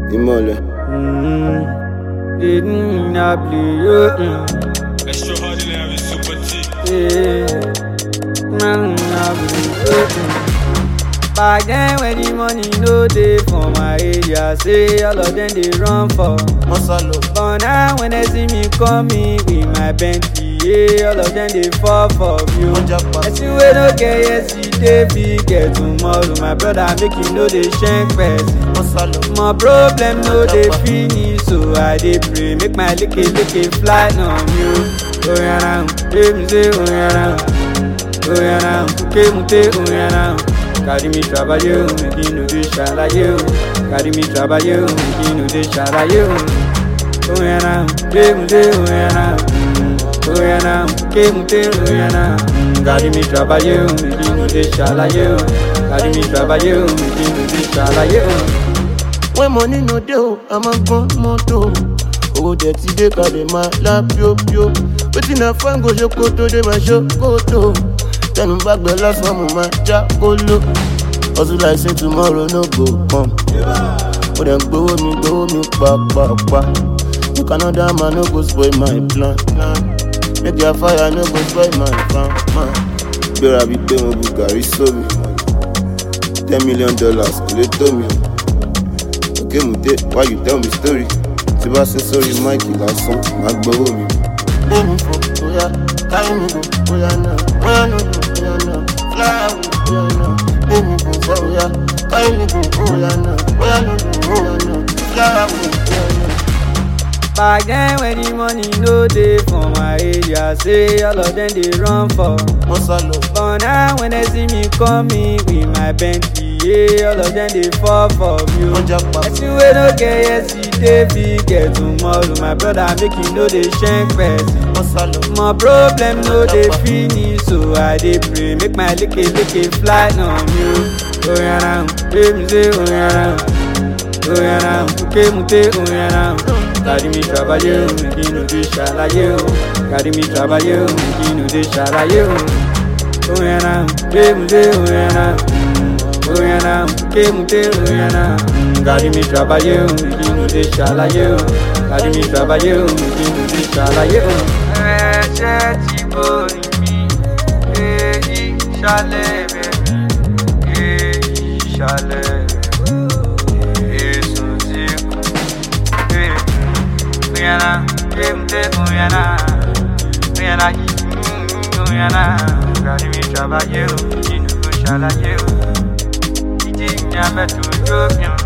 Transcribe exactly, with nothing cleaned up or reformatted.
Imole. Mm, didn't I play you? Extraordinary super T. Yeah, man, I play back then when the money no dey for my area, say all of them they run for Masalo. But now when they see me coming with my Bentley, yeah, all of them they fall for you. Person wey no get yesterday, fit get tomorrow. My brother make you know they shank person. Masalo. My problem no dey finish, so I dey pray make my licky licky fly on you. Oh yeah now, baby say oh yeah now, oh yeah now, okay mute oh yeah now. Carry me trabalho, make you know they shalaye. Carry me trabalho, make you know they shalaye. Oh yeah now, baby say oh yeah now, oh yeah now, okay mute oh yeah now. Carry me trabalho, make you know they shalaye. Carry me trabalho, make you know they shalaye. When money no dey, I'm a gun moto. Oh, dirty dey carry my lap yo yo. Wetin I find go shokoto dey my shokoto. Tell me back the last one my jakolo. Hustle like say tomorrow no go come. But then go me, go me, pa pa pa. You another man no go spoil my plan. Make your fire no go spoil my fan. Better be pay my Bugari so me. Ten million dollars, you told me. Okay, mute, why you tell me story? Si ba say sorry, Mikey, last song, my go me. Let me for, oh yeah, carry me go, oh yeah now, oh yeah no, oh yeah now, fly away, oh yeah now. Let me for, oh yeah, carry me go, oh yeah now, oh yeah no, oh yeah now, fly away, oh yeah now. Back then when the money no dey for my area, say all of them they run for Masalo. But now when they see me coming with my Bentley, yeah, all of them they fall for you. Person wey no get yesterday, fit get tomorrow. My brother make you know they shank person. Masalo. My problem no dey finish, so I dey pray make my licky licky fly on you. Oh yeah now, baby say oh yeah now, oh yeah now, okay mute oh yeah now. Carry me trabalho, make you know they shalaye. Carry me trabalho, make you know they shalaye. Oh yeah now, baby say oh yeah now, oh yeah now, okay mute oh yeah now. Carry me trabalho, make you know they shalaye. Carry me trabalho, make you know they shalaye. Ẹ̀ṣẹ̀ tí borí mi, èyí ṣálẹ̀ bẹ̀rẹ̀, èyí ṣálẹ̀ èso tí kù. Uyana, emte uyana, uyana, uyana. Carry me trabalho, you know go shalaye. Iji nyame tu job